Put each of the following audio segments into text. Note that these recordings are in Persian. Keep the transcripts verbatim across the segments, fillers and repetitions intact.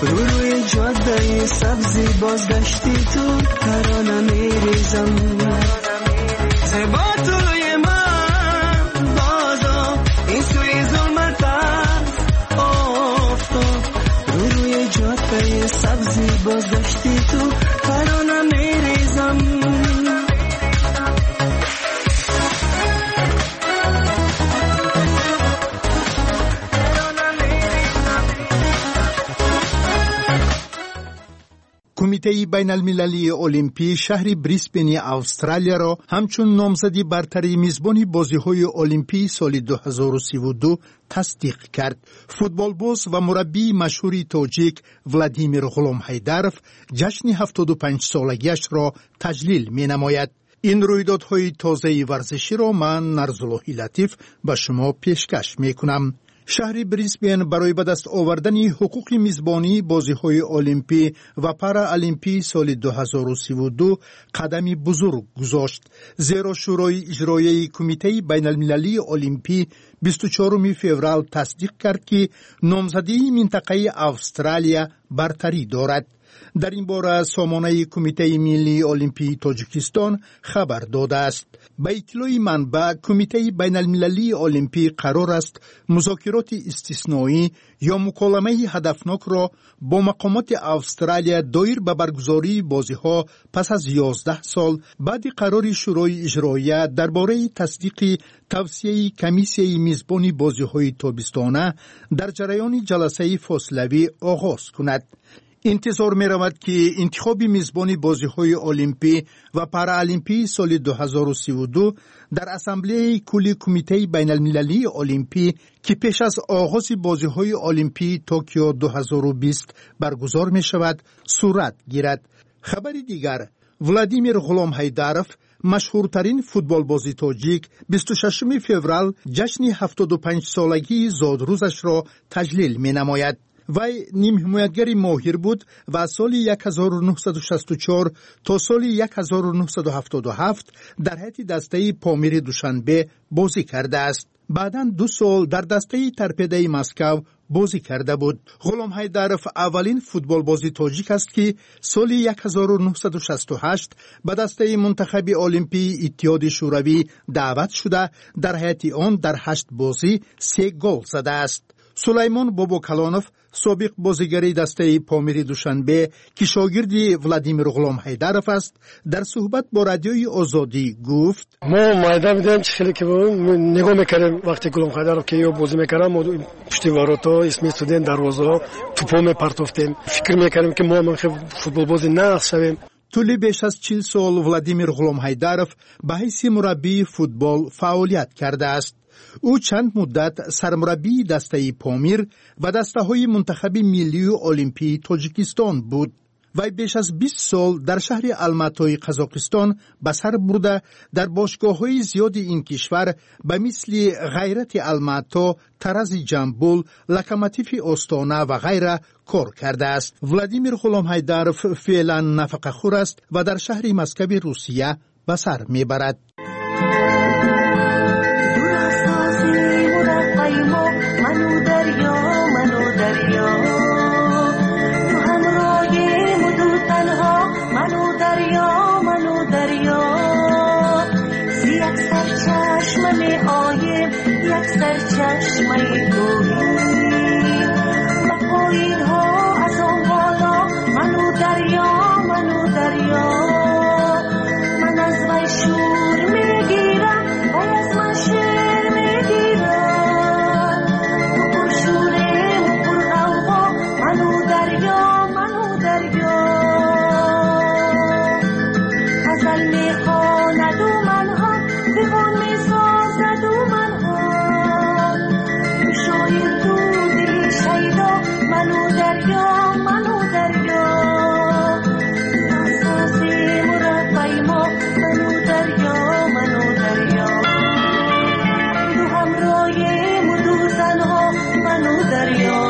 رو روی جاده سبزی بازگشتی تو ترانه میریزم زبا توی من بازا این سوی ظلمت است آفتاب رو روی جاده سبزی بازگشتی تو ترانه میریزم کمیته بین المللی المپی شهر بریسبن استرالیا را همچون نامزدی برتری میزبانی بازی‌های المپی سال دو هزار و سی و دو تصدیق کرد. فوتبالباز و مربی مشهور تاجیک ولادیمیر غلامحیدرов جشن هفتاد و پنج سالگیش را تجلیل می‌نماید. این رویدادهای تازه ورزشی را من نرزاللهی لطیف به شما پیشکش می‌کنم. شهر بریسبن برای به دست آوردن حقوق میزبانی بازی‌های المپی و پارا المپی سال دو هزار و سی و دو قدمی بزرگ گذاشت، زیرا شورای اجرایی کمیته بین المللی المپی بیست و چهارم فوریه تصدیق کرد که نامزدی منطقه استرالیا برتری دارد. در این باره سامانه کمیته ملی المپی تاجیکستان خبر داده است. به اطلاع منبع کمیته بین المللی المپی قرار است مذاکرات استثنایی یا مکالمه هدفناک را با مقامات استرالیا دایر به برگزاری بازی‌ها پس از یازده سال بعد قرار شورای اجرایی درباره تصدیق توصیه کمیسیه میزبانی بازی‌های تابستانه در جریان جلسه فاصلوی آغاز کند. انتظار می رود که انتخاب میزبانی بازی‌های المپی و پارالیمپی سال دو هزار و سی و دو در اسامبله کلی کمیته بین المللی المپی که پیش از آغاز بازی‌های المپی توکیو دو هزار و بیست برگزار می شود صورت گیرد. خبری دیگر، ولادیمیر غلامحیدرов مشهورترین فوتبال بازی تاجیک بیست و ششم فوریه جشن هفتاد و پنج سالگی زادروزش را تجلیل می نماید. وی نیم حمایتگر ماهر بود و سال هزار و نهصد و شصت و چهار تا سال هزار و نهصد و هفتاد و هفت در هیئت دسته پامیر دوشنبه بازی کرده است. بعداً دو سال در دسته ترپیده مسکو بازی کرده بود. غلامحیدرов اولین فوتبال بازی تاجیک است که سال هزار و نهصد و شصت و هشت به دسته منتخب المپی اتحاد شوروی دعوت شده در هیئت آن در هشت بازی سه گل زده است. سلیمان باباکلانوف سابق بازیگری دسته پامیر دوشنبه که شاگرد ولادیمیر غلامحیدرov است در صحبت با رادیوی آزادی گفت: ما میدان دیدم خیلی که نگاه میکردیم وقتی غلامحیدرov که بازی میکردم ما پشت واروتا اسم استودنت دروازه توپو میپرتافتیم، فکر میکردیم که ما هم فوتبال بازی نقش شویم. طول بیش از چهل سال ولادیمیر غلامحیدرov به حیث مربی فوتبال فعالیت کرده است. او چند مدت سرمربی دسته پامیر و دسته های منتخب ملی المپی تاجیکستان بود. وی بیش از بیست سال در شهر الماتای قزاقستان به سر برده در باشگاه های زیاد این کشور به مثل غیرت الماتا، ترز جنبول، لکماتیف استانه و غیره کار کرده است. ولادیمیر غلامحیدرov فعلا نفقه خور است و در شهر مسکو روسیه به سر میبرد. چشمه گویی و پایین ها از آن بالا منو دریا منو دریا من از وی شور میگیرم و از من شعر میگیرم تو پر شوره و پر غوغا منو دریا منو دریا غزل میخواند و منها دیوان میسازد و منها منو دریا منو دریا اساسی مربی ما منو دریا منو دریا دو همراه مدو تنها منو دریا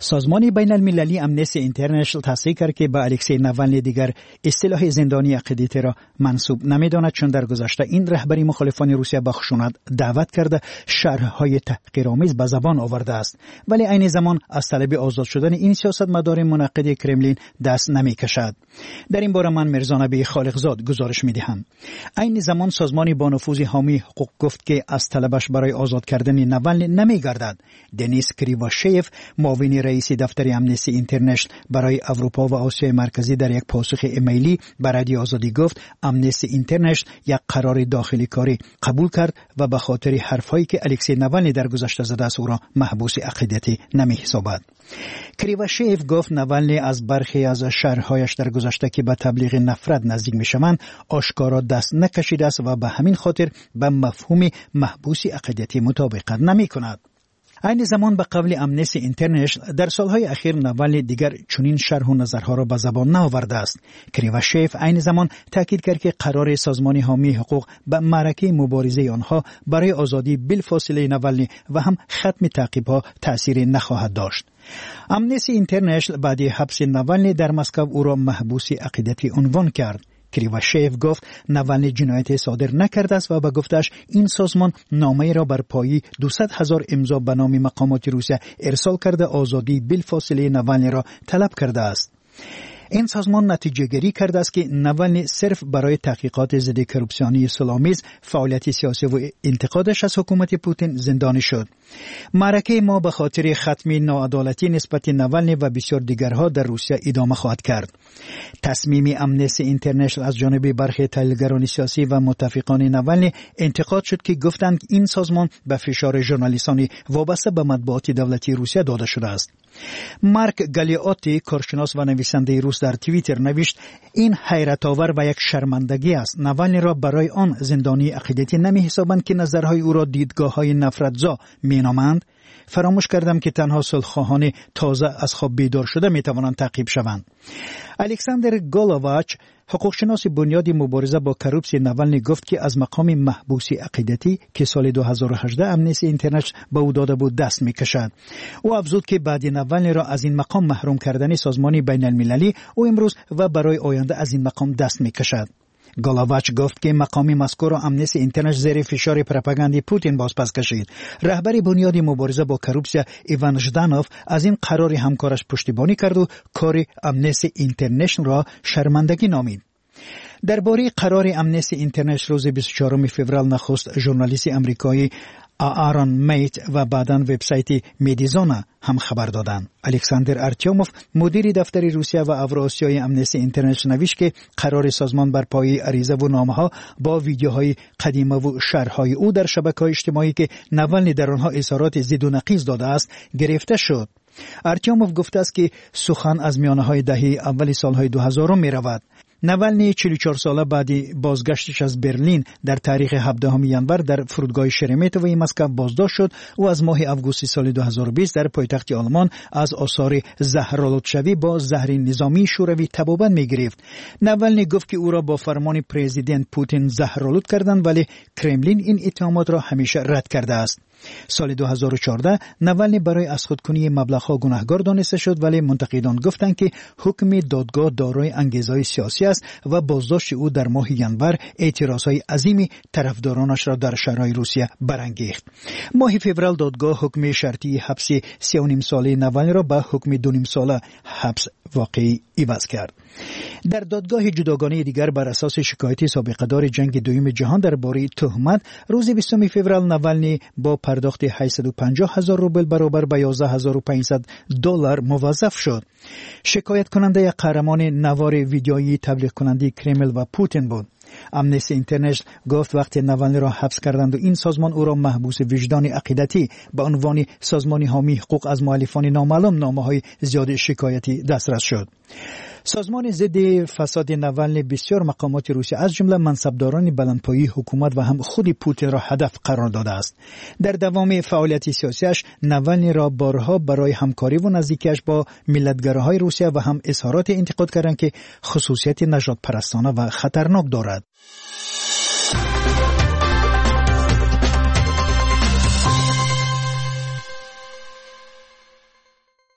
سازمان بین المللی امنستی اینترنشنال تصریح کرد که به الکسی ناوالنی دیگر اصطلاح زندانی عقیدتی را منسوب نمی‌داند، چون در گذشته این رهبری مخالفان روسیه به خشونت دعوت کرده شرح‌های تحقیرآمیز به زبان آورده است، ولی عین زمان از طلب آزاد شدن این سیاستمدار منعقد کرملین دست نمی‌کشد. در این باره من مرزا نبی خالقزاد گزارش می‌دهم. عین زمان سازمان با نفوذ حامی حقوق گفت که از طلبش برای آزاد کردن ناوالنی نمی‌گردد. دنیس کریواشیف، معاون رئیس دفتر امنستی اینترنشنال برای اروپا و آسیای مرکزی، در یک پاسخ ایمیلی به رادیو آزادی گفت امنستی اینترنشنال یک قرار داخلی کاری قبول کرد و به خاطر حرفایی که الکسی ناوالنی در گذشته زده است او را محبوس عقیدتی نمی‌حسابد. کریواشیف گفت ناوالنی از برخی از شرح‌هایش در گذشته که به تبلیغ نفرت نزدیک می‌شوند آشکارا دست نکشیده است و به همین خاطر به مفهوم محبوس عقیدتی مطابقت نمی‌کند. عین زمان به قول امنستی اینترنشنال در سالهای اخیر ناوالنی دیگر چنین شرح و نظرها را به زبان نآورده است. کریواشیف عین زمان تاکید کرد که قرار سازمان حامی حقوق به معرکه مبارزه آنها برای آزادی بلافاصله ناوالنی و هم ختم تعقیب‌ها تأثیری نخواهد داشت. امنستی اینترنشنال بعد حبس ناوالنی در مسکو او را محبوس عقیدتی عنوان کرد. کریواشیف گفت ناوالنی جنایت صادر نکرده است و به گفتش این سازمان نامه را بر پایه دویست هزار امضا به نام مقامات روسیه ارسال کرده آزادی بلافاصله ناوالنی را طلب کرده است. این سازمان نتیجه گیری کرده است که ناوالنی صرف برای تحقیقات ضد کورپسیونی اصلامیز فعالیت سیاسی و انتقادش از حکومت پوتین زندانی شد. معرکه ما به خاطر ختم ناعدالتی نسبت ناوالنی و بسیار دیگرها در روسیه ادامه خواهد کرد. تصمیم امنستی اینترنشنال از جانب برخی تحلیلگران سیاسی و متفقان ناوالنی انتقاد شد که گفتند این سازمان به فشار ژورنالیستانی وابسته به مطبوعات دولتی روسیه داده شده است. مارک گالیاتی، کارشناس و نویسنده روس، در توییتر نوشت این حیرت آور و یک شرمندگی است. ناوالنی را برای آن زندانی عقیدتی نمی حسابند که نظرهای او را دیدگاه‌های نفرت‌زا می نامند. فراموش کردم که تنها صلح‌خواهان تازه از خواب بیدار شده می توانند تعقیب شوند. الکساندر گالوواچ، حقوقشناس بنیادی مبارزه با کورپسی ناوالنی، گفت که از مقام محبوسی عقیدتی که سال دو هزار و هجده امنستی اینترنشنال به او داده بود دست می‌کشد. او افزود که بعد ناوالنی را از این مقام محروم کردن سازمان بین المللی او امروز و برای آینده از این مقام دست می‌کشد. گالاواچ گفت که مقام مذکور را امنستی اینترنشنال زیر فشار پروپاگاندی پوتین بازپس کشید. رهبر بنیادی مبارزه با کورپسی ایوان ژدانوف از این قرار همکارش پشتیبانی کرد و کار امنستی اینترنشنال را شرمندگی نامید. درباره قرار امنستی اینترنشنال روز بیست و چهارم فوریه نخست ژورنالیست آمریکایی آرون میت و بعداً وبسایت مدیزونا هم خبر دادند. الکساندر ارتیوموف، مدیر دفتر روسیه و اوراسیای امنستی اینترنشنال، نوشت که قرار سازمان بر پایه عریضه و نامه‌ها با ویدیوهای قدیمی و شرح‌های او در شبکه‌های اجتماعی که ناوالنی در آنها اظهارات ضد و نقیض داده است گرفته شد. ارتیوموف گفته است که سخن از میانه‌های دهه اول سال‌های دو هزار می رود. ناوالنی چهل و چهار ساله بعد بازگشتش از برلین در تاریخ هفدهم ژانویه در فرودگاه شرمتوی مسکو بازداشت شد و از ماه آگوست سال دو هزار و بیست در پایتخت آلمان از آثار زهرآلودشوی با زهر نظامی شوروی تبابت می‌گرفت. ناوالنی گفت که او را با فرمان پرزیدنت پوتین زهرآلود کردند، ولی کرملین این اتهامات را همیشه رد کرده است. سال دو هزار و چهارده ناوالنی برای از خودکنی مبلغ‌ها گناهکار دانسته شد، ولی منتقدان گفتند که حکم دادگاه دارای انگیزه‌های سیاسی است و بازداشت او در ماه ژانویه اعتراضهای عظیمی طرفدارانش را در شهرهای روسیه برانگیخت. ماه فوریه دادگاه حکم شرطی حبس سه و نیم ساله ناوالنی را به حکم دو نیم ساله حبس واقعی عوض کرد. در دادگاه جداگانه دیگر بر اساس شکایت سابقه دار جنگ دوم جهان درباره تهمت روز بیستم فوریه ناوالنی با پرداخت هشتصد و پنجاه هزار روبل برابر به یازده هزار و پانصد دلار موظف شد. شکایت کننده قهرمان نوار ویدیویی تبلیغ کننده کرمل و پوتین بود. امنستی اینترنشنال گفت وقتی ناوالنی را حبس کردند و این سازمان او را محبوس وجدانی عقیدتی به عنوان سازمان حامی حقوق از مؤلفان نامعلوم نامه‌های زیاد شکایتی دسترس شد. سازمان ضد فساد ناوالنی بسیار مقامات روسیه از جمله منصبداران بلندپایه حکومت و هم خود پوتین را هدف قرار داده است. در دوام فعالیت سیاسیش ناوالنی را بارها برای همکاری و نزدیکیش با ملتگراهای روسیه و هم اظهارات انتقاد کردند که خصوصیت نژاد پرستانه و خطرناک دارد.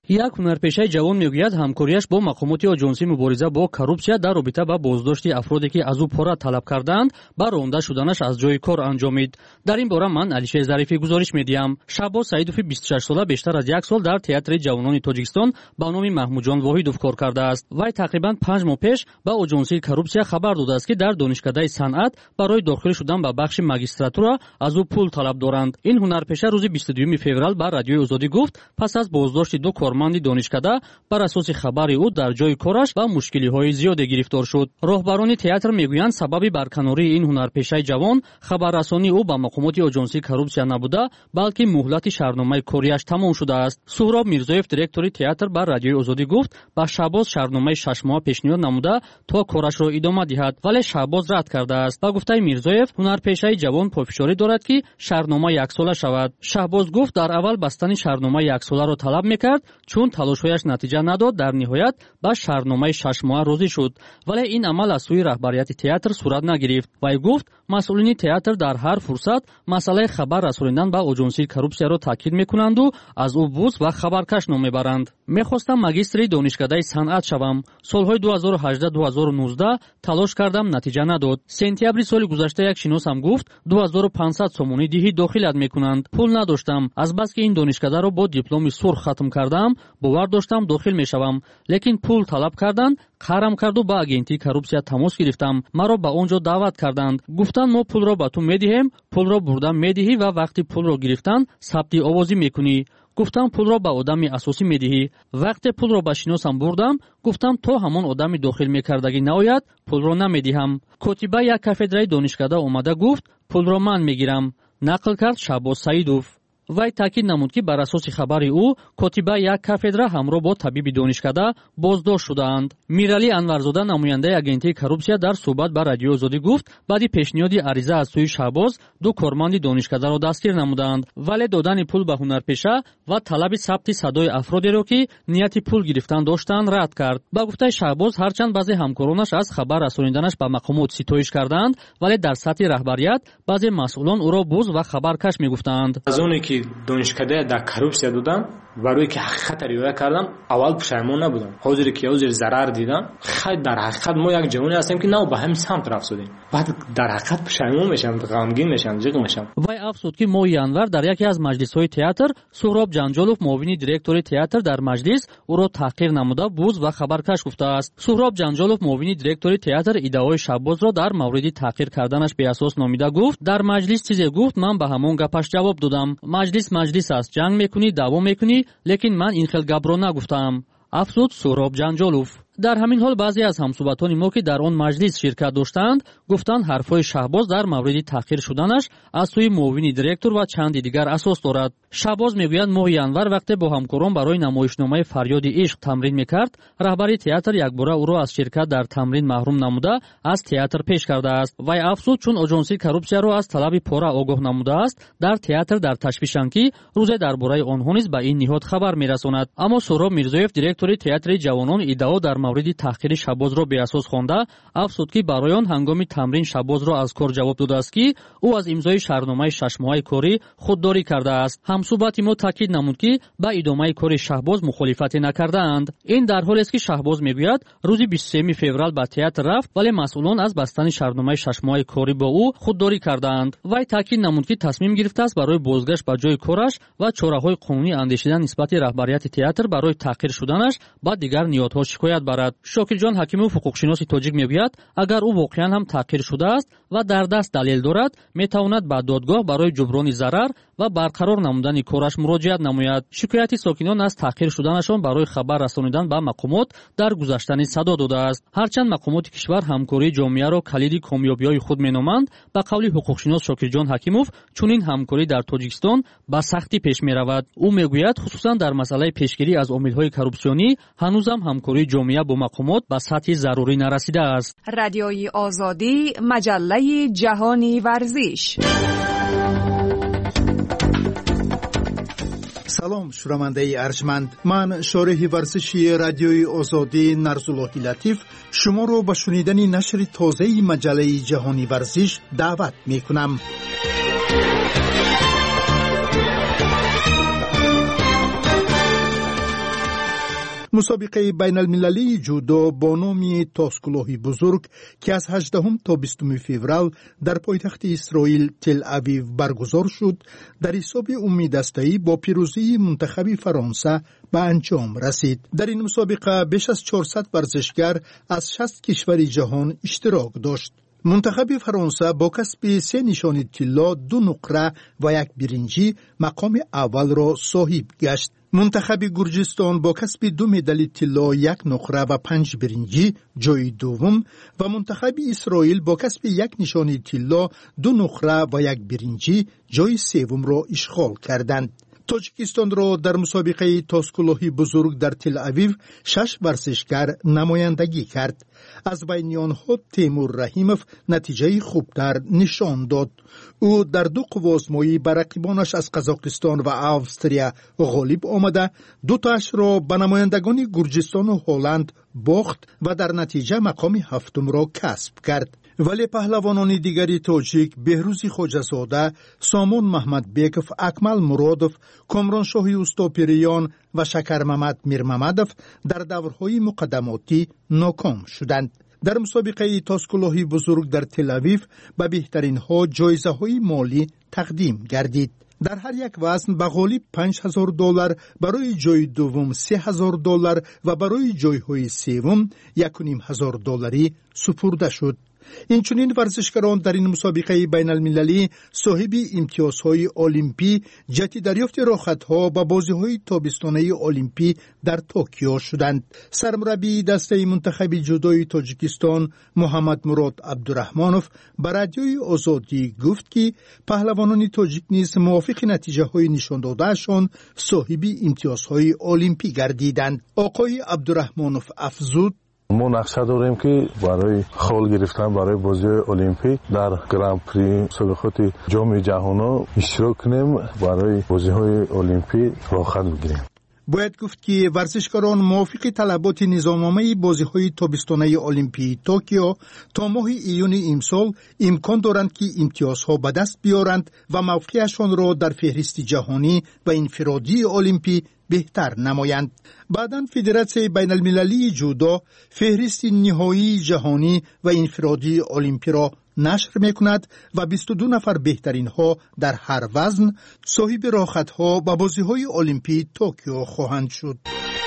як ҳунарпешаи ҷавон мегӯяд ҳамкориаш бо мақомоти оҷонсии мубориза бо коррупсия дар робита ба боздошти афроде ки аз ӯ пора талаб карданд ба ронда шуданаш аз ҷои кор анҷомид. дар ин бора ман алишер зарифӣ гузориш медиҳам. шаҳбоз саидови бисту шаш сола бештар аз як сол дар театри ҷавонони тоҷикистон ба номи маҳмудҷон воҳидов кор кардааст. вай тақрибан панҷ моҳ пеш ба оҷонсии коррупсия хабар додааст ки дар донишкадаи санъат барои дохил шудан ба бахши магистратура аз ӯ пул талаб доранд. ин ҳунарпеша рӯзи бисту дуюми феврал ба радиои озодӣ гуфт пас аз боздошти ду корманди донишкада бар асоси хабари ӯ дар ҷои кораш ба мушкилиҳои зиёде гирифтор шуд. роҳбарони театр мегӯянд сабаби барканории ин ҳунарпешаи ҷавон хабаррасонии ӯ ба мақомоти оҷонсии коррупсия набуда, балки муҳлати шаҳрномаи кориаш тамом шудааст. суҳроб мирзоев, директори театр, ба радиои озодӣ гуфт ба шаҳбоз шаҳрномаи шашмоҳа пешниҳод намуда то корашро идома диҳад, вале шаҳбоз рад кардааст. ба гуфтаи мирзоев, ҳунарпешаи ҷавон пойфишорӣ дорад ки шаҳрнома яксола шавад. шаҳбоз гуфт дар аввал бастани шаҳрномаи яксоларо талаб мекард, чун талошҳояш натиҷа надод, дар ниҳоят ба шаҳрномаи шашмоҳа розӣ шуд, вале ин амал аз сӯи раҳбарияти театр сурат нагирифт. вай гуфт масъулини театр дар ҳар фурсат масъалаи хабар расонидан ба оҷонсии коррупсияро таъкид мекунанду аз ӯ буз ва хабаркаш ном мебаранд. мехостам магистри донишкадаи санъат шавам. солҳои ду ҳазору ҳаждаҳ ду ҳазору нуздаҳ талош кардам, натиҷа надод. сентябри соли гузашта як шиносам гуфт ду ҳазору панҷсад сомонӣ диҳӣ дохилат мекунанд. пул надоштам. азбаски ин донишкадаро бо дипломи сурх хатм кардам, бовар доштам дохил мешавам, лекин пул талаб карданд, қарам карду ба агентии коррупсия тамос гирифтам. маро ба он ҷо даъват карданд. гуфтанд мо пулро ба ту медиҳем, пулро бурда медиҳӣ ва вақти пулро гирифтан сабти овозӣ мекунӣ. гуфтам пулро ба одами асосӣ медиҳӣ. вақте пулро ба шиносам бурдам, гуфтам то ҳамон одами дохил мекардагӣ наояд, пулро намедиҳам. котиба як кафедраи донишкада омада гуфт пулро ман мегирам. нақл кард шаҳбоз саидов. вай таъкид намуд ки бар асоси хабари ӯ котиба як кафедра ҳамроҳ бо табиби донишкада боздошт шудаанд. миралӣ анварзода, намояндаи агентии коррупсия, дар суҳбат ба радиои озодӣ гуфт баъди пешниҳоди ариза аз сӯи шаҳбоз ду корманди донишкадаро дастгир намуданд, вале додани пул ба ҳунарпеша ва талаби сабти садои афродеро ки нияти пул гирифтан доштанд рад кард. ба гуфтаи шаҳбоз, ҳарчанд баъзе ҳамкоронаш аз хабар расониданаш ба мақомот ситоиш карданд, вале дар сатҳи раҳбарият баъзе масъулон ӯро буз ва хабаркаш мегуфтанд. донишкадаи дар коррупсия додам, барои ки ҳақиқат риоя кардам, аввал пушаймон набудам. ҳозире ки ҳозир зарар дидам, хай дар ҳақиқат мо як ҷавоне ҳастем ки нав ба ҳамин самт рафсудем. баъд дар ҳақиқат пушаймон мешам, ғамгин мешам, ҷиғ мешам. вай афзуд ки моҳи январ дар яке аз маҷлисҳои театр суҳроб ҷанҷолов, муовини директори театр, дар маҷлис ӯро таҳқир намуда буз ва хабаркаш гуфтааст. суҳроб ҷанҷолов, муовини директори театр, иддаои шаҳбозро дар мавриди таҳқир карданаш беасос номида гуфт. дар маҷлис чизе гуфт, ман ба ҳамон гапаш ҷавоб додам. маҷлис маҷлис аст, ҷанг мекунӣ, даъво мекунӣ, лекин ман ин хел гапро нагуфтаам. афзуд суҳроб ҷанҷолов. дар ҳамин ҳол баъзе аз ҳамсуҳбатони мо ки дар он маҷлис ширкат доштанд, гуфтанд ҳарфҳои шаҳбоз дар мавриди таҳқир шуданаш аз сӯи муовини директор ва чанди дигар асос дорад. шаҳбоз мегӯяд моҳи январ вақте бо ҳамкорон барои намоишномаи фарёди ишқ тамрин мекард, раҳбари театр якбора ӯро аз ширкат дар тамрин маҳрум намуда аз театр пеш кардааст. вай афзуд, чун оҷонсии коррупсияро аз талаби пора огоҳ намудааст, дар театр дар ташвишанд ки рӯзе дар бораи онҳо низ ба ин ниҳод хабар мерасонад. аммо суҳроб мирзоев, директори театри ҷавонон, иддао дар мавриди таҳқири шаҳбозро беасос хонда, афзуд ки барои он ҳангоми тамрин шаҳбозро аз кор ҷавоб додааст ки ӯ аз имзои шаҳрномаи шашмоҳаи корӣ худдорӣ кардааст. ҳамсуҳбати мо таъкид намуд ки ба идомаи кори шаҳбоз мухолифате накардаанд. ин дар ҳолест ки шаҳбоз мегӯяд рӯзи бисту сеюми феврал ба театр рафт, вале масъулон аз бастани шаҳрномаи шашмоҳаи корӣ бо ӯ худдорӣ кардаанд. вай таъкид намуд ки тасмим гирифтааст барои бозгашт ба ҷои кораш ва чораҳои қонунӣ андешидан нисбати раҳбарияти театр барои таҳқир шуданаш ба дигар ниҳодҳо шикоят барад. шокирҷон ҳакимов, ҳуқуқшиноси тоҷик, мегӯяд агар ӯ воқеан ҳам таҳқир шудааст ва дар даст далел дорад, метавонад ба додгоҳ барои ҷуброни зарар ва барқарор намудани кораш муроҷиат намояд. шикояти сокинон аз таҳқир шуданашон барои хабар расонидан ба мақомот дар гузашта низ садо додааст. ҳарчанд мақомоти кишвар ҳамкории ҷомеаро калиди комёбиҳои худ меноманд, ба қавли ҳуқуқшинос Шокирҷон Ҳакимов, чунин ҳамкорӣ дар Тоҷикистон ба сахтӣ пеш меравад. ӯ мегӯяд хусусан дар масъалаи пешгирӣ аз омилҳои коррупсионӣ ҳанӯзам ҳамкории ҷомеа бо мақомот ба сатҳи зарурӣ нарасидааст. радиои озодӣ, маҷаллаи ҷаҳони варзиш. салом шунавандаи арҷманд, ман шориҳи варзиши радиои озодӣ Нарзуллоҳи Латиф шуморо ба шунидани нашри тозаи маҷаллаи ҷаҳони варзиш даъват мекунам. مسابقه بین المللی جودو با نام تاسکلوهی بزرگ که از هجدهم تا بیستم فوریه در پایتخت اسرائیل تل اویو برگزار شد، در حساب عمومی دسته‌ای با پیروزی منتخب فرانسه به انجام رسید. در این مسابقه بیش از چهارصد ورزشگر از شصت کشور جهان اشتراک داشت. منتخب فرانسه با کسب سه نشان طلا، دو نقره و یک برنجی مقام اول را صاحب گشت. منتخب گرجستان با کسب دو مدال طلا، یک نقره و پنج برنجی جای دوم و منتخب اسرائیل با کسب یک نشان طلا، دو نقره و یک برنجی جای سوم را اشغال کردند. تاجیکستان را در مسابقه تاسکلوهی بزرگ در تل اویو شش ورزشگر نمایندگی کرد. از بین آنها تیمور رحیموف نتیجه خوبتر نشان داد. او در دو قوازمایی بر رقیبانش از قزاقستان و استرالیا غالب آمده، دو تاش را به نمایندگان گرجستان و هلند باخت و در نتیجه مقام هفتم را کسب کرد. ولی پهلوانان دیگری تاجیک بهروز خواجه‌زاده، سامان محمد بیکوف، اکمل مرادوف، کامران شاهی اوستاپیریان و شکر محمد میرمحمدوف در دورهای مقدماتی ناکام شدند. در مسابقه تاسکلوهی بزرگ در تل اویو به بهترین ها جایزه های مالی تقدیم گردید. در هر یک وزن به غالب پنج هزار دلار، برای جای دوم سه هزار دلار و برای جایهای سوم یک و نیم هزار دلاری سپرده شد. اینچنین ورزشکاران در این مسابقه بین المللی صاحب امتیازهای المپی جهت دریافت راحت‌ها به بازی‌های تابستانه المپی در توکیو شدند. سرمربی دسته منتخب جودوی تاجیکستان محمد مراد عبدالرحمانوف به رادیوی آزادی گفت که پهلوانان تاجیک نیز موافق نتیجه‌های نشان داده‌شان صاحب امتیازهای المپی گردیدند. آقای عبدالرحمانوف افزود: ما نقشه داریم که برای خال گرفتن برای بازی المپیک در گرند پری مسابقات جام جهانی اشتراک کنیم، برای بازی های المپیک راحت بگیریم. باید گفت که ورزشکاران موافق طلبات نظامنامه بازی‌های تابستانه المپی توکیو تا ماه ایون امسال امکان دارند که امتیازها به دست بیارند و موقعشان را در فهرست جهانی و انفرادی المپی بهتر نمایند. بعداً فدراسیون بین المللی جودو فهرست نهایی جهانی و انفرادی المپی را نشر میکند و بیست و دو نفر بهترین ها در هر وزن صاحب راحت ها و بازی های المپی توکیو خواهند شد.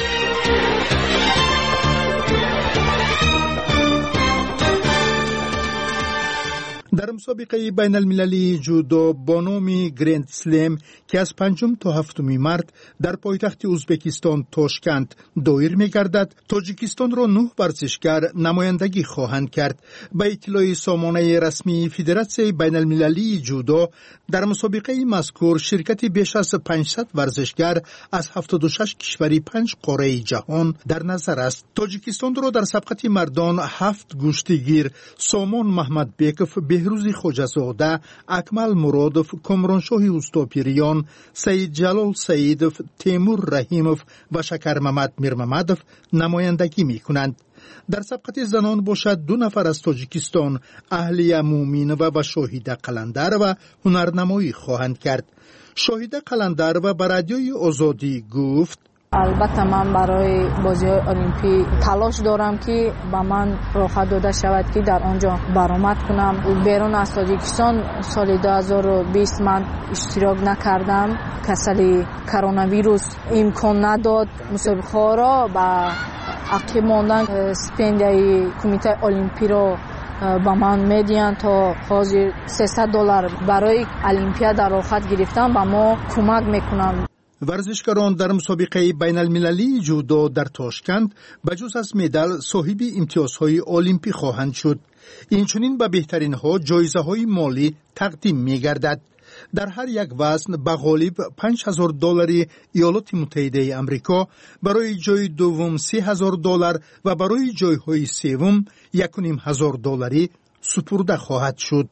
در مسابقه بین المللی جودو با نام گرند سلم که از پنجم تا هفتم مارس در پایتخت ازبکستان تاشکند دایر می‌گردد، تاجیکستان را نه ورزشگر نمایندگی خواهند کرد. به اطلاع سامانه رسمی فدراسیون بین المللی جودو در مسابقه مذکور شرکت بیش از پانصد ورزشگر از هفتاد و شش کشور پنج قاره جهان در نظر است. تاجیکستان را در سبقت مردان هفت گشتگیر سامان محمد بیکوف، بهروز خواجه‌زاده، اکمل مرادوف، کامران شاهی اوستاپیریان، سید جلال سیدوف، تیمور رحیموف و شکر محمد میرمحمدوف نمایندگی می کنند. در سبقت زنان باشد دو نفر از تاجیکستان، اهلیه مومینوه و شاهیده قلندر و هنرنمایی خواهند کرد. شاهیده قلندر و به رادیوی آزادی گفت: البته من برای بازی المپی تلاش دارم که با من راحت داده شود که در آنجا برآمد کنم. بیرون از تاجیکستان سال دو هزار و بیست من اشتراک نکردم، کسل کرونا ویروس امکان نداد مسابقه را با عقب ماندن. استیپندیای کمیته المپی را با من میدین تا حاضر سیصد دلار برای المپیاد راحت گرفتن با ما کمک میکنن. ورزشکاران در مسابقه بین المللی جودو در تاشکند بجز از مدال صاحب امتیازهای المپی خواهند شد. اینچنین به بهترین ها جایزه های مالی تقدیم می گردد. در هر یک وزن به غالب پنج هزار دلاری ایالات متحده آمریکا، برای جای دوم سه هزار دلار و برای جایهای سوم یک و نیم هزار دلاری سپرده خواهد شد.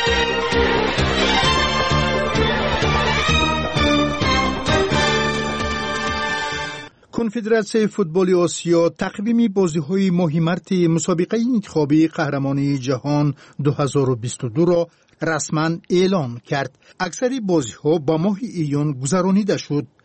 کنفدراسیون فوتبال آسیا تقویم بازی‌های ماه مارس مسابقه انتخابی قهرمانی جهان دو هزار و بیست و دو را رسما اعلام کرد. اکثر بازی‌ها با ماه ایون گذرانیده شد.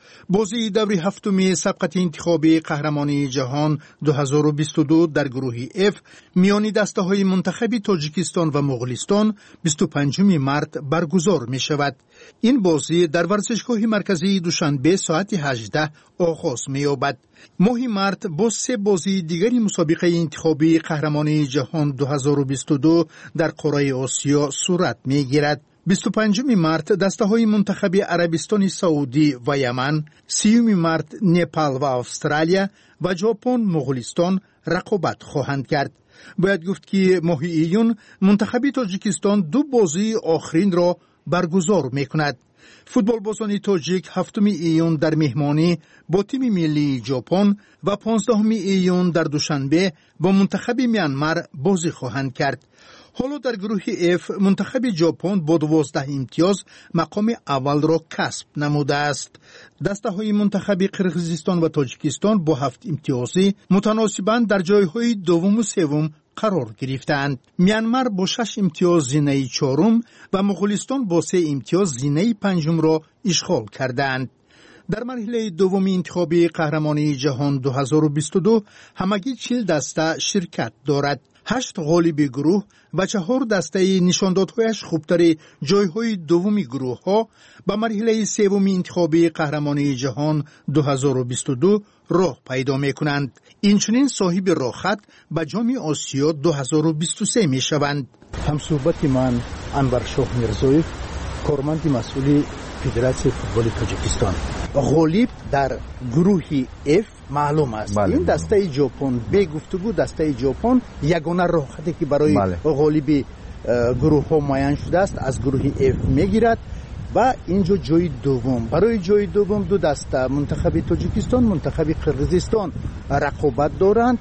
بازی دوری هفتم سبقت انتخابی قهرمانی جهان دو هزار و بیست و دو در گروه F میان دسته‌های منتخب تاجیکستان و مغولیستان بیست و پنجم مارس برگزار می شود. این بازی در ورزشگاه مرکزی دوشنبه ساعت هجده آغاز می یابد. ماه مارس با سه بازی دیگری مسابقه انتخابی قهرمانی جهان دو هزار و بیست و دو در قاره آسیا صورت می گیرد. بیست و پنجم مارس دسته‌های منتخب عربستان سعودی و یمن، سیوم مارس نپال و استرالیا و ژاپن مغولیستان رقابت خواهند کرد. باید گفت که ماه ایون منتخب تاجیکستان دو بازی آخرین را برگزار می‌کند. فوتبال بازان تاجیک هفتم ایون در مهمانی با تیم ملی ژاپن و پانزدهم ایون در دوشنبه با منتخب میانمار بازی خواهند کرد. حالا در گروه F منتخب ژاپن با دوازده امتیاز مقام اول را کسب نموده است. دسته‌های منتخب قرقیزستان و تاجیکستان با هفت امتیازی متناسباً در جایهای دوم و سوم قرار گرفتند. میانمار با شش امتیاز زینه چهارم و مغولیستان با سه امتیاز زینه پنجم را اشغال کردند. در مرحله دوم انتخابی قهرمانی جهان دو هزار و بیست و دو همگی چهل دسته شرکت دارد. هشت غالب گروه و چهار دسته نشاندادهایش خوبتر جایهای دومی گروه ها به مرحله سوم انتخابی قهرمانی جهان دو هزار و بیست و دو راه پیدا می کنند. اینچنین صاحب راهخط به جام آسیا دو هزار و بیست و سه می شوند. همصحبت من انورشاه میرزویف، کارمند مسئول فدراسیون فوتبال تاجیکستان. غالب در گروه F معلوم است. بله. این دسته ژاپن به گفتگو دسته ژاپن یگانه راهخطی که برای بله. غالب گروه ها معین شده است از گروه F میگیرد و اینجا جای دوم برای جای دوم دو دسته منتخب تاجیکستان منتخب قرقیزستان رقابت دارند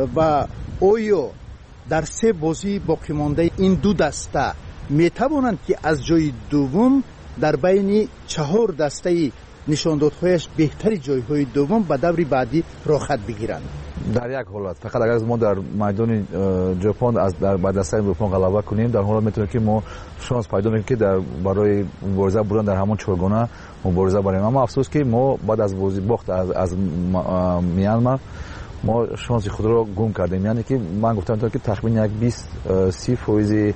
و آیا در سه بازی باقی مانده این دو دسته می توانند که از جای دوم در بین چهار دسته نشاندادهایش بهتری جایهای دوم به دور بعدی راحت بگیرند؟ در یک حالت فقط اگر ما در میدان ژاپن از در بعد دسته ژاپن غلبه کنیم در حالت میتونه که ما شانس پیدا کنیم که در برای مبارزه بودن در همون چهارگانه مبارزه بریم. اما افسوس که ما بعد از بازی باخت از از میانمار ما شانس خود را گم کردیم. یعنی که من گفتم که تقریبا یک بیست سی فیصد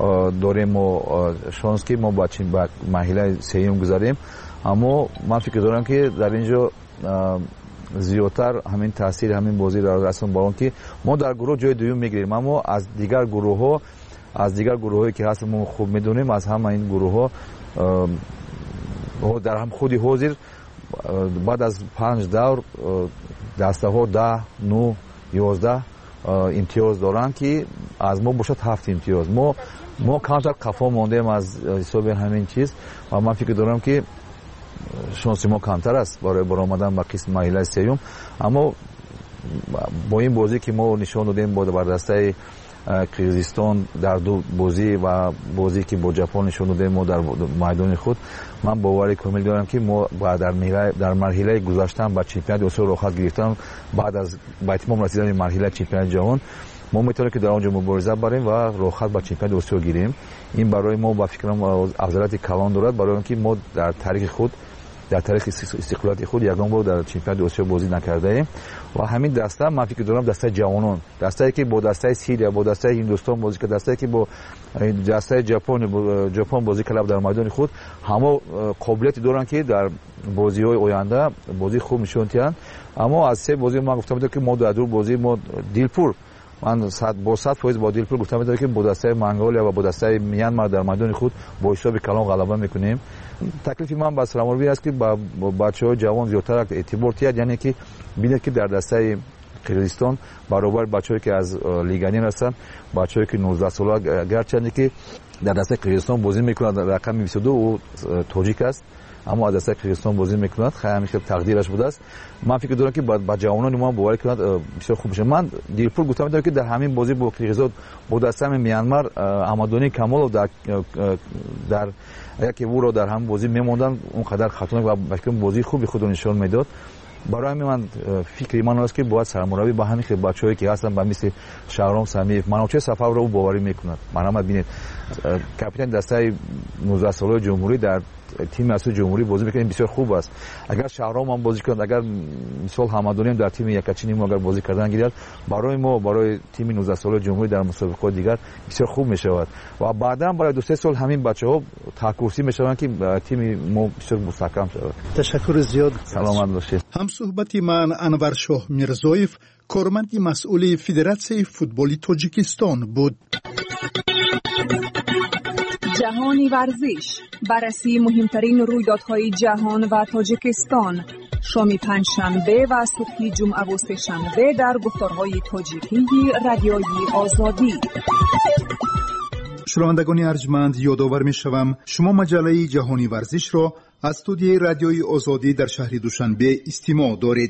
داریم و شانس که ما با چین با مرحله سوم گذاریم. اما من فکر دارم که در اینجا زیادتر همین تاثیر همین بازی را اصلا با اون که ما در گروه جای دوم میگیریم اما از دیگر گروه ها از دیگر گروه هایی که هست ما خوب میدونیم از همه این گروه ها در هم خودی حاضر بعد از پنج دور دسته ها ده نه یازده امتیاز دارن که از ما باشد هفت امتیاز. ما ما کمتر قفا ماندیم از حساب همین چیز و من فکر دارم که شانس ما کمتر است برای برآمدن به قسم مرحله سوم. اما با این بازی که ما نشان دادیم با بر دسته قرقیزستان در دو بازی و بازی که با ژاپن نشان دادیم ما در میدان خود من باور کامل دارم که ما در مرحله در مرحله گذشتن با چمپیونات آسیا راحت گرفتن بعد از با اتمام رسیدن مرحله چمپیونات جهان ما میتونیم که در اونجا مبارزه بریم و راحت با چمپیونات آسیا گیریم. این برای ما با فکرم افضلیت کلان دارد برای اینکه ما در تاریخ خود در تاریخ استقلالیت خود یگان بار در چمپیونات آسیا بازی نکرده ایم و همین دسته من فکر دارم دسته جوانان دسته که با دسته سیریا با دسته هندوستان بازی کرد دسته که با دسته ژاپن ژاپن بازی کلاب در میدان خود همه قابلیت دارن که در بازی‌های آینده بازی خوب نشون دهند. اما از سه بازی ما گفتم که ما در دو بازی ما دیلپور من صد با صد فایز با دیلپور گفتم می‌دونم که با دسته منگولیا و با دسته میانمار در میدان خود با حساب کلان غلبه می‌کنیم. تکلیف من با سلام‌آوری است که با بچه‌های جوان زیادتر اعتبار تیاد یعنی که ببینید که در دسته قرقیزستان برابر بچه‌ای که از لیگانی هستند بچه‌ای که نوزده ساله گرچه که در دسته قرقیزستان بازی می‌کنند رقم بیست و دو و تاجیک است اما از دسته قرقیزستان بازی می‌کند خیلی همیشه تقدیرش بوده است. من فکر دارم که با جوانان ما باور کنند بسیار خوب بشه. من دیلپور گفتم می‌دونم که در همین بازی با قرقیزستان با دسته میانمار آمدانی کمال در در اگر که او را در هم بازی می‌موندن اونقدر خطرناک و بلکه بازی خوبی خود نشون میداد برای من فکر من است که باید سرمربی با همین بچه‌ای که هستن با مثل شهرام سمیف منوچه سفر رو او باوری میکند. من ببینید کاپیتان دسته نوزده ساله جمهوری در تیم اصلی جمهوری بازی میکنه، بسیار خوب است. اگر شهرام هم بازی کند، اگر مثال حمدانی هم در تیم یکچینی ما اگر بازی کردن گیرد، برای ما برای تیم نوزده ساله جمهوری در مسابقات دیگر بسیار خوب میشود و بعدا برای دو سه سال همین بچه‌ها تاکورسی میشوند که تیم ما بسیار مستحکم شود. تشکر زیاد. سلامت باشید. هم صحبت من انور شاه میرزویف، کارمند مسئول فدراسیون فوتبال تاجیکستان بود. جهانی ورزش، بررسی مهمترین رویدادهای جهان و تاجیکستان، شام پنجشنبه و صبح جمعه و سه شنبه در گفتارهای تاجیکی رادیوی آزادی. شنوندگان ارجمند، یادآور می‌شوم شما مجله جهانی ورزش را از استودیوی رادیوی آزادی در شهر دوشنبه استماع دارید.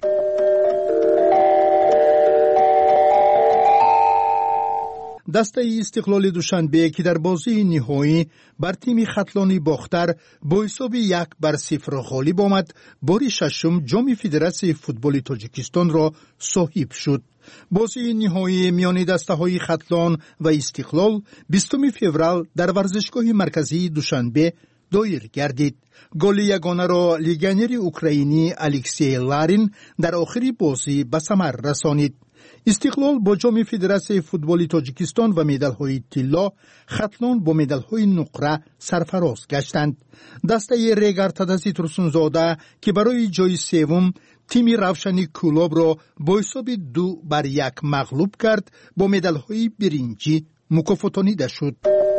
دسته استقلال دوشنبه که در بازی نهایی بر تیم خطلانی باختر با حساب یک بر صفر غالب آمد، بار ششم جام فدراسیون فوتبال تاجیکستان را صاحب شد. بازی نهایی میان دسته های خطلان و استقلال بیستم فوریه در ورزشگاه مرکزی دوشنبه دایر گردید. گل یگانه را لیگانر اوکراینی الکسی لارین در آخر بازی به ثمر رسانید. استقلال با جام فدراسیون فوتبال تاجیکستان و مدال‌های طلا، خطلان با مدال‌های نقره سرفراز گشتند. دسته ریگر تدزی ترسونزاده که برای جای سوم تیم روشنی کلوب را با حساب دو بر یک مغلوب کرد، با مدال‌های برنجی مکافاتانیده شد.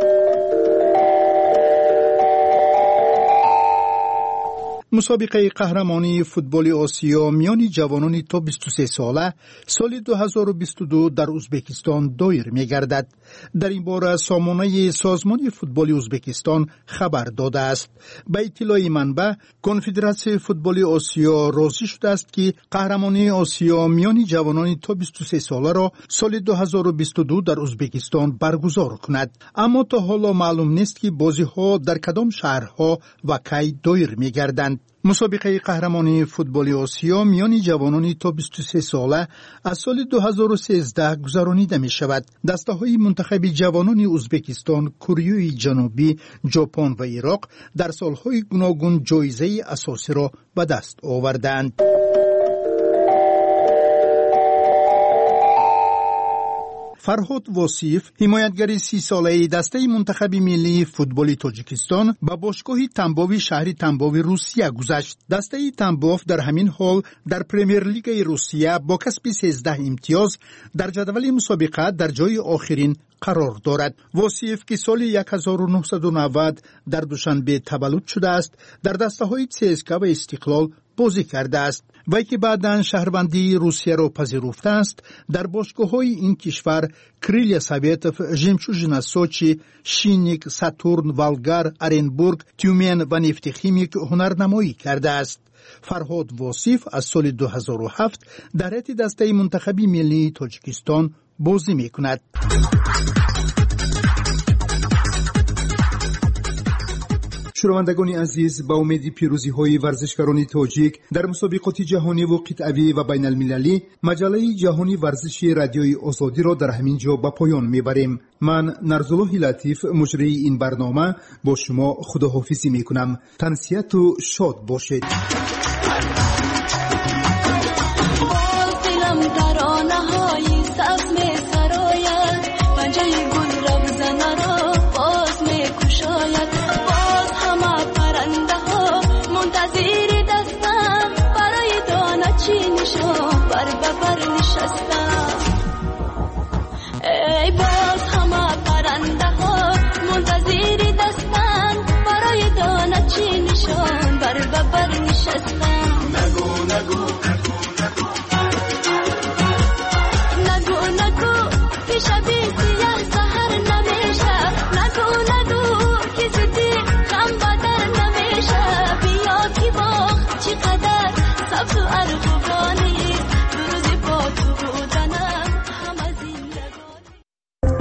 مسابقه قهرمانی فوتبال آسیا میان جوانان تا بیست و سه ساله سال دو هزار و بیست و دو در ازبکستان دایر می‌گردد. در این باره سامانه سازمان فوتبال ازبکستان خبر داده است. به اطلاع منبع، کنفدراسیون فوتبال آسیا راضی شده است که قهرمانی آسیا میان جوانان تا بیست و سه ساله را سال دو هزار و بیست و دو در ازبکستان برگزار کند. اما تا حالا معلوم نیست که بازی‌ها در کدام شهرها و کی دایر می‌گردند. مسابقه قهرمانی فوتبال آسیا میان جوانان تا بیست و سه ساله از سال دو هزار و سیزده گذرانیده می شود. دسته های منتخب جوانان ازبکستان، کره جنوبی، ژاپن و عراق در سالهای گوناگون جایزه اساسی را به دست آوردند. فرهاد واصف، حمایتگر سی ساله دسته منتخب ملی فوتبال تاجیکستان، به باشگاه تنباوی شهر تنباوی روسیه گذشت. دسته تنباف در همین حال در پرمیر لیگ روسیه با کسب سیزده امتیاز در جدول مسابقه در جای آخرین قرار دارد. واصف که سال هزار و نهصد و نود در دوشنبه تولد شده است، در دسته های سیسکا و استقلال بازی کرده است. وی که بعداً شهروندی روسیه را پذیرفته است، در باشگاه‌های این کشور کریلیا سویتوف، ژمچوژنا سوچی، شینیک، ساتورن، والگار، ارنبورگ، تیومن و نفت خیمیک هنرنمایی کرده است. فرهاد واصف از سال دو هزار و هفت در هیئت دسته منتخب ملی تاجیکستان بازی می‌کند. شنوندگان عزیز، با امید پیروزی های ورزشکاران تاجیک در مسابقات جهانی و قطعی و بین المللی، مجله جهانی ورزشی رادیوی آزادی را در همین جا به پایان میبریم. من نرزالله لطیف، مجری این برنامه، با شما خداحافظی میکنم. تنسیت و شاد باشید.